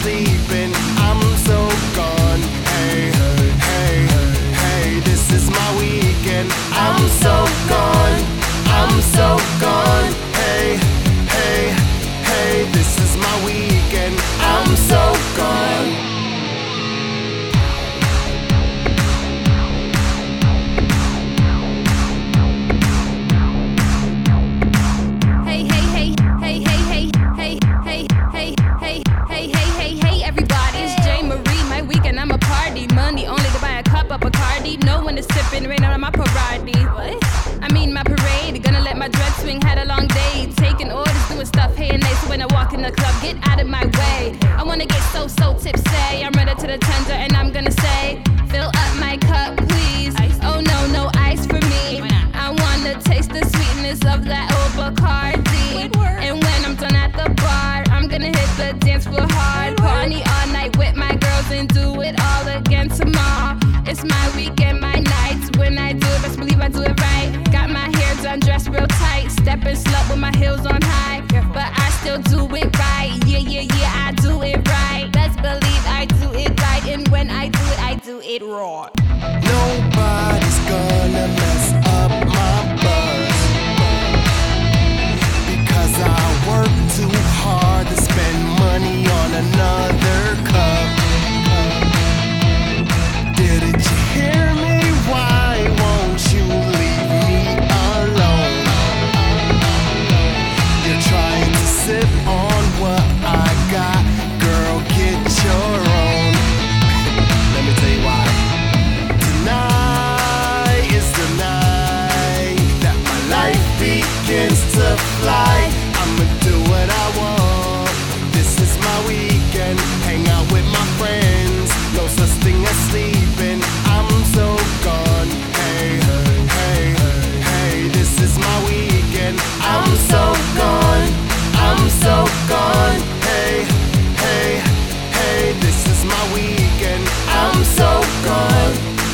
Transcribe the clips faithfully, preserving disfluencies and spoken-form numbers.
sleeping. I'm so gone. Hey, hey, hey, this is my weekend. I'm so gone. I'm so gone. Hey, hey, hey, this is my weekend. I'm so gone. Money only to buy a cup of Bacardi. No one is sipping, rain on my parade. What? I mean my parade. Gonna let my dread swing, had a long day. Taking orders, doing stuff, hey and they. So when I walk in the club, get out of my way. I wanna get so, so tipsy. I'm ready to the tender and I'm gonna say, fill up my cup, please. Oh no, no ice for me. I wanna taste the sweetness of that old Bacardi. And when I'm done at the bar, I'm gonna hit the dance floor hard. Party all night with my girls and do it all again tomorrow. It's my weekend, my nights. When I do it, best believe I do it right. Got my hair done, dressed real tight. Stepping slut with my heels on high. But I still do it right. Yeah, yeah, yeah, I do it right. Best believe I do it right. And when I do it, I do it raw. Nobody's gonna mess up my buzz, because I work too hard to spend money on another cup. Didn't you hear me? Why won't you leave me alone? You're trying to sip on what I got. Girl, get your own. Let me tell you why. Tonight is the night that my life begins to fly. I'ma do what I want. This is my weekend. Hang out with my friends. No such thing as sleeping. I'm so gone. Hey, hey, hey, this is my weekend. I'm so gone. I'm so gone. Hey, hey, hey, this is my weekend. I'm so gone.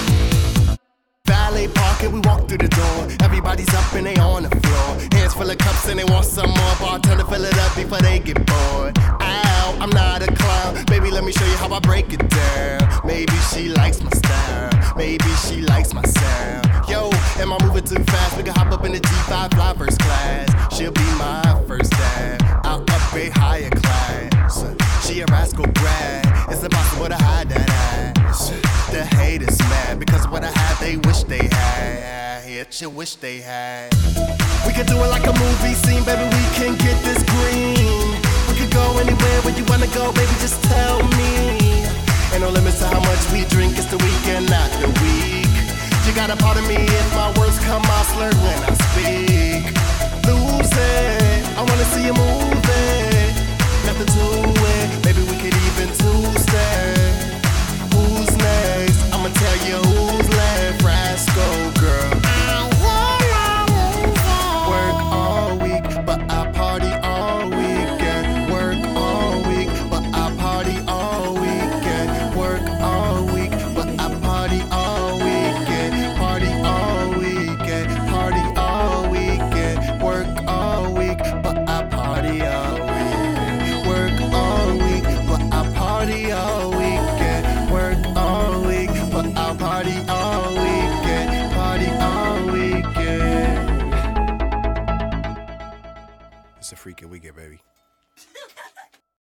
Valet parking, we walk through the door. Everybody's up and they on the floor. Hands full of cups and they want some more. Bartender fill it up before they get bored. Ow, I'm not a clown. Baby, let me show you how I break it down. Maybe she likes my style. Maybe she likes my sound. Yo, am I moving too fast? We can hop up in the G five, fly first class. She'll be my first dab. I'll upgrade higher class. She a rascal brat. It's impossible to hide that ass. The haters mad because what I have they wish they had. Hit you wish they had. We could do it like a movie scene, baby. We can get this green. We could go anywhere where you wanna go, baby. Just tell me. Ain't no limits to how much we drink. It's the weekend, not the week. You got a part of me if my words come out slurred when I speak. Lose it. I wanna see you move it. Nothing to it. Maybe we could even two-step. Who's next? I'ma tell you who's left. Rascal girl. I wanna lose it. Work all week, but I party all weekend. Work all week, but I party all weekend. Work all week, but I party all weekend. Party all weekend. Party all weekend. Work all week, but I party all weekend. Work all week, but I party all weekend. Work all week, but I party all weekend. Party all weekend. It's a freaking weekend, baby.